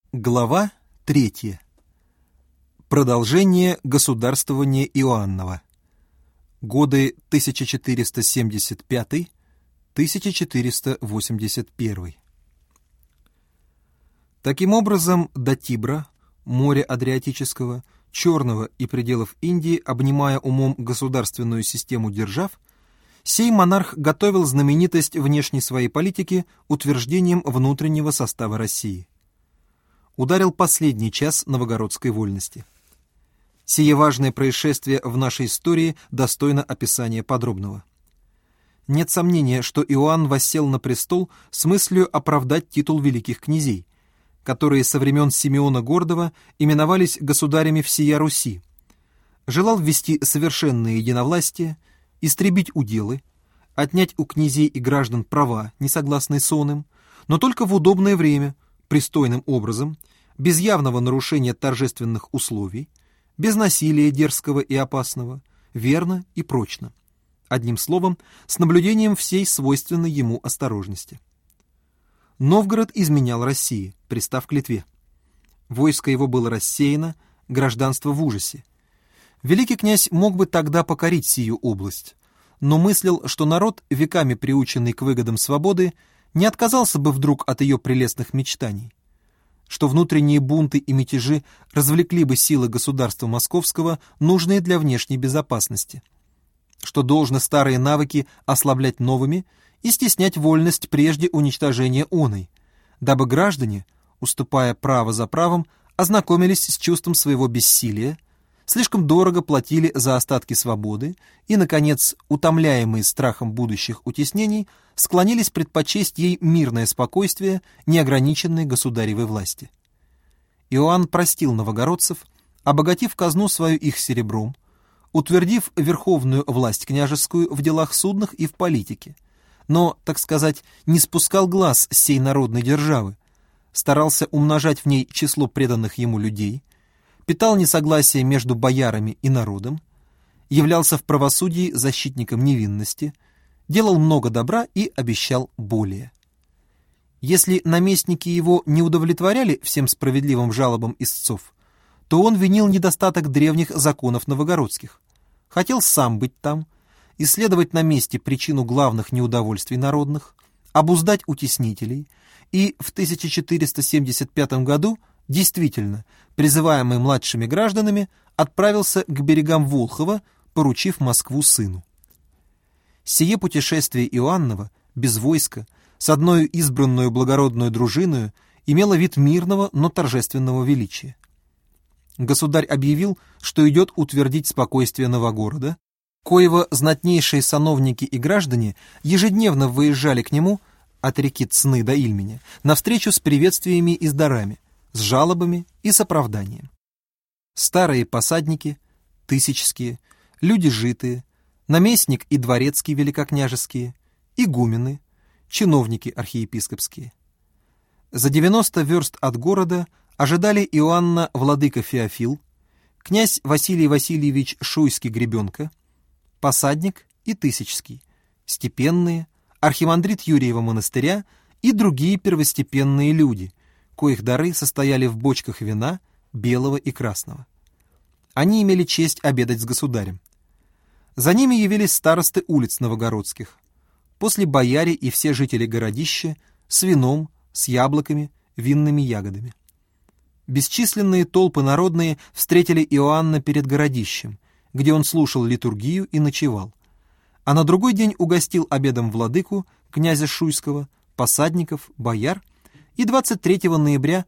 Глава 3. Продолжение государствования Иоаннова. Годы 1475-1481. Таким образом, до Тибра, моря Адриатического, Черного и пределов Индии, обнимая умом государственную систему держав, сей монарх готовил знаменитость внешней своей политики утверждением внутреннего состава России. Ударил последний час новогородской вольности. Сие важное происшествие в нашей истории достойно описания подробного. Нет сомнения, что Иоанн воссел на престол с мыслью оправдать титул великих князей, которые со времен Симеона Гордого именовались государями всея Руси, желал ввести совершенное единовластие, истребить уделы, отнять у князей и граждан права, несогласные с оным, но только в удобное время, пристойным образом, без явного нарушения торжественных условий, без насилия дерзкого и опасного, верно и прочно. Одним словом, с наблюдением всей свойственной ему осторожности. Новгород изменял России, пристав к Литве. Войско его было рассеяно, гражданство в ужасе. Великий князь мог бы тогда покорить сию область, но мыслил, что народ, веками приученный к выгодам свободы, не отказался бы вдруг от ее прелестных мечтаний, что внутренние бунты и мятежи развлекли бы силы государства московского, нужные для внешней безопасности, что должно старые навыки ослаблять новыми и стеснять вольность прежде уничтожения оной, дабы граждане, уступая право за правом, ознакомились с чувством своего бессилия, слишком дорого платили за остатки свободы и, наконец, утомляемые страхом будущих утеснений, склонились предпочесть ей мирное спокойствие неограниченной государевой власти. Иоанн простил новогородцев, обогатив казну свою их серебром, утвердив верховную власть княжескую в делах судных и в политике, но, так сказать, не спускал глаз с сей народной державы, старался умножать в ней число преданных ему людей, питал несогласие между боярами и народом, являлся в правосудии защитником невинности, делал много добра и обещал более. Если наместники его не удовлетворяли всем справедливым жалобам истцов, то он винил недостаток древних законов новогородских, хотел сам быть там, исследовать на месте причину главных неудовольствий народных, обуздать утеснителей и в 1475 году действительно, призываемый младшими гражданами, отправился к берегам Волхова, поручив Москву сыну. Сие путешествие Иоаннова, без войска, с одной избранную благородную дружиною, имело вид мирного, но торжественного величия. Государь объявил, что идет утвердить спокойствие Новогорода, коего знатнейшие сановники и граждане ежедневно выезжали к нему от реки Цны до Ильменя навстречу с приветствиями и с дарами, с жалобами и с оправданием. Старые посадники, тысячские, люди житые, наместник и дворецкий великокняжеские, игумены, чиновники архиепископские. За 90 верст от города ожидали Иоанна владыка Феофил, князь Василий Васильевич Шуйский-Гребенка, посадник и тысячский, степенные, архимандрит Юрьева монастыря и другие первостепенные люди, коих дары состояли в бочках вина, белого и красного. Они имели честь обедать с государем. За ними явились старосты улиц новогородских, после бояре и все жители городища с вином, с яблоками, винными ягодами. Бесчисленные толпы народные встретили Иоанна перед городищем, где он слушал литургию и ночевал, а на другой день угостил обедом владыку, князя Шуйского, посадников, бояр, и 23 ноября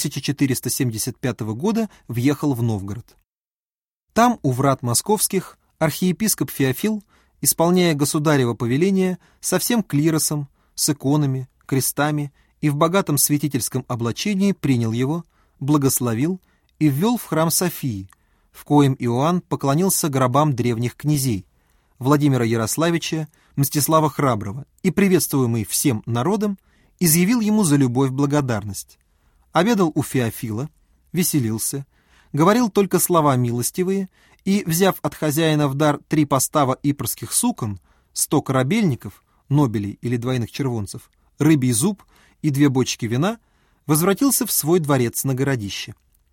1475 года въехал в Новгород. Там, у врат московских, архиепископ Феофил, исполняя государево повеление, со всем клиросом, с иконами, крестами и в богатом святительском облачении принял его, благословил и ввел в храм Софии, в коем Иоанн поклонился гробам древних князей Владимира Ярославича, Мстислава Храброго и, приветствуемый всем народом, изъявил ему за любовь благодарность. Обедал у Феофила, веселился, говорил только слова милостивые и, взяв от хозяина в дар 3 постава ипрских сукон, 100 корабельников, нобелей или двойных червонцев, рыбий зуб и 2 бочки вина, возвратился в свой дворец на городище.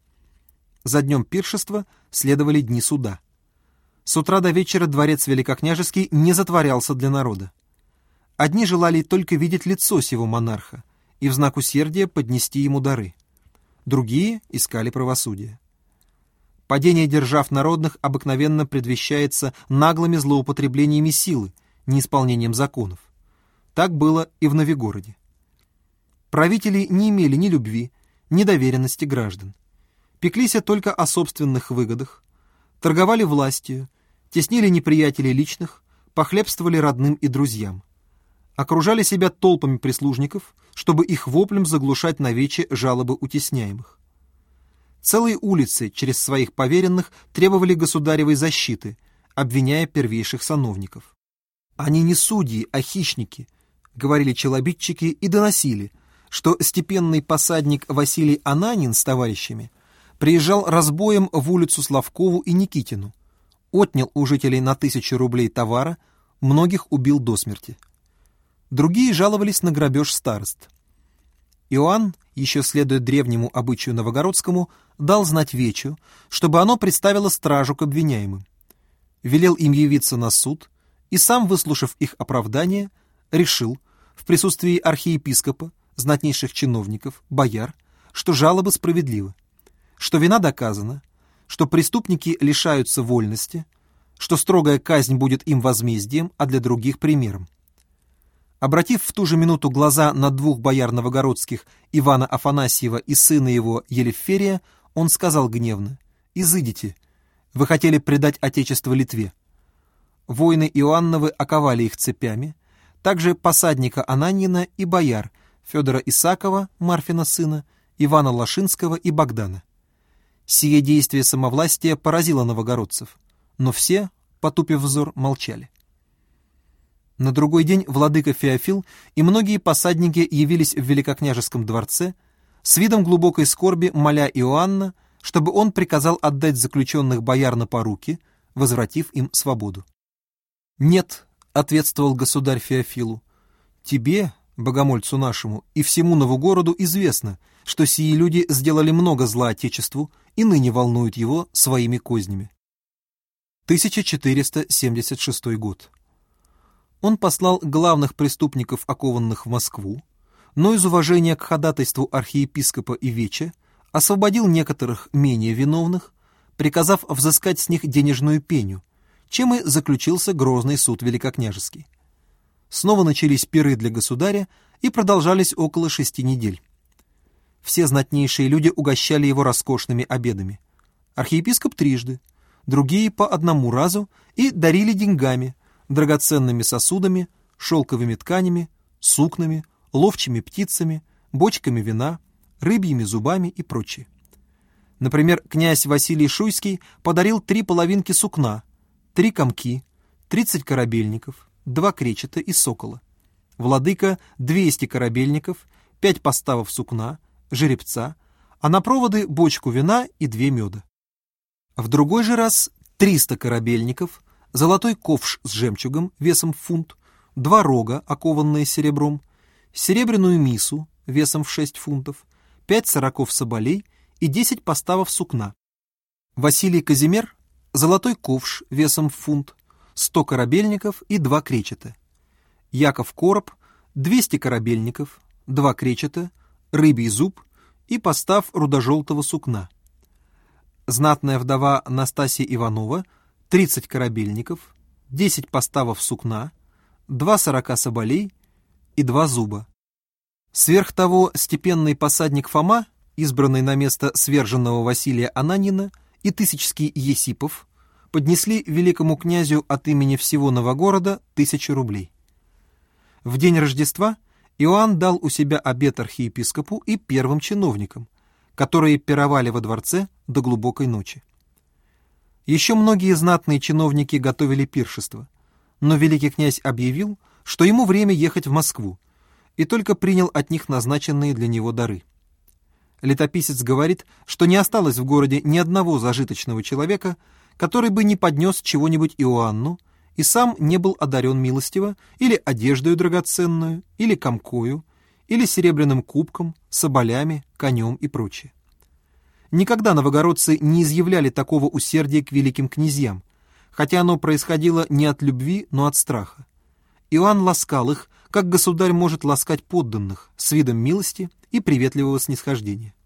За днем пиршества следовали дни суда. С утра до вечера дворец великокняжеский не затворялся для народа. Одни желали только видеть лицо сего монарха и в знак усердия поднести ему дары. Другие искали правосудия. Падение держав народных обыкновенно предвещается наглыми злоупотреблениями силы, неисполнением законов. Так было и в Новигороде. Правители не имели ни любви, ни доверенности граждан. Пеклись только о собственных выгодах, торговали властью, теснили неприятелей личных, похлебствовали родным и друзьям. Окружали себя толпами прислужников, чтобы их воплем заглушать навече жалобы утесняемых. Целые улицы через своих поверенных требовали государевой защиты, обвиняя первейших сановников. «Они не судьи, а хищники», — говорили челобитчики и доносили, что степенный посадник Василий Ананин с товарищами приезжал разбоем в улицу Славкову и Никитину, отнял у жителей на 1000 рублей товара, многих убил до смерти. Другие жаловались на грабеж старост. Иоанн, еще следуя древнему обычаю новогородскому, дал знать вечу, чтобы оно представило стражу к обвиняемым. Велел им явиться на суд и сам, выслушав их оправдание, решил, в присутствии архиепископа, знатнейших чиновников, бояр, что жалобы справедливы, что вина доказана, что преступники лишаются вольности, что строгая казнь будет им возмездием, а для других примером. Обратив в ту же минуту глаза на 2 бояр новогородских, Ивана Афанасьева и сына его Елеферия, он сказал гневно: «Изыдите, вы хотели предать отечество Литве». Воины Иоанновы оковали их цепями, также посадника Ананьина и бояр Федора Исакова, Марфина сына, Ивана Лашинского и Богдана. Сие действие самовластия поразило новогородцев, но все, потупив взор, молчали. На другой день владыка Феофил и многие посадники явились в Великокняжеском дворце, с видом глубокой скорби моля Иоанна, чтобы он приказал отдать заключенных бояр на поруки, возвратив им свободу. «Нет», — ответствовал государь Феофилу, — «тебе, богомольцу нашему, и всему Новогороду известно, что сии люди сделали много зла Отечеству и ныне волнуют его своими кознями». 1476 год. Он послал главных преступников, окованных в Москву, но из уважения к ходатайству архиепископа и веча освободил некоторых менее виновных, приказав взыскать с них денежную пеню, чем и заключился грозный суд великокняжеский. Снова начались пиры для государя и продолжались около 6 недель. Все знатнейшие люди угощали его роскошными обедами. Архиепископ трижды, другие по 1 разу и дарили деньгами, драгоценными сосудами, шелковыми тканями, сукнами, ловчими птицами, бочками вина, рыбьими зубами и прочее. Например, князь Василий Шуйский подарил 3 половинки сукна, 3 комки, 30 корабельников, 2 кречета и сокола. Владыка 200 корабельников, 5 поставов сукна, жеребца, а на проводы бочку вина и 2 меда. В другой же раз 300 корабельников, золотой ковш с жемчугом весом в фунт, 2 рога, окованные серебром, серебряную мису весом в 6 фунтов, 5 сороков соболей и 10 поставов сукна. Василий Казимир — золотой ковш весом в фунт, 100 корабельников и 2 кречета. Яков Короб — 200 корабельников, 2 кречета, рыбий зуб и постав рудожелтого сукна. Знатная вдова Настасья Иванова — 30 корабельников, 10 поставов сукна, 2 сорока соболей и 2 зуба. Сверх того, степенный посадник Фома, избранный на место сверженного Василия Ананина, и тысячский Есипов поднесли великому князю от имени всего Новогорода 1000 рублей. В день Рождества Иоанн дал у себя обет архиепископу и первым чиновникам, которые пировали во дворце до глубокой ночи. Еще многие знатные чиновники готовили пиршество, но великий князь объявил, что ему время ехать в Москву, и только принял от них назначенные для него дары. Летописец говорит, что не осталось в городе ни одного зажиточного человека, который бы не поднес чего-нибудь Иоанну и сам не был одарен милостиво или одеждою драгоценную, или комкою, или серебряным кубком, соболями, конем и прочее. Никогда новогородцы не изъявляли такого усердия к великим князьям, хотя оно происходило не от любви, но от страха. Иоанн ласкал их, как государь может ласкать подданных, с видом милости и приветливого снисхождения.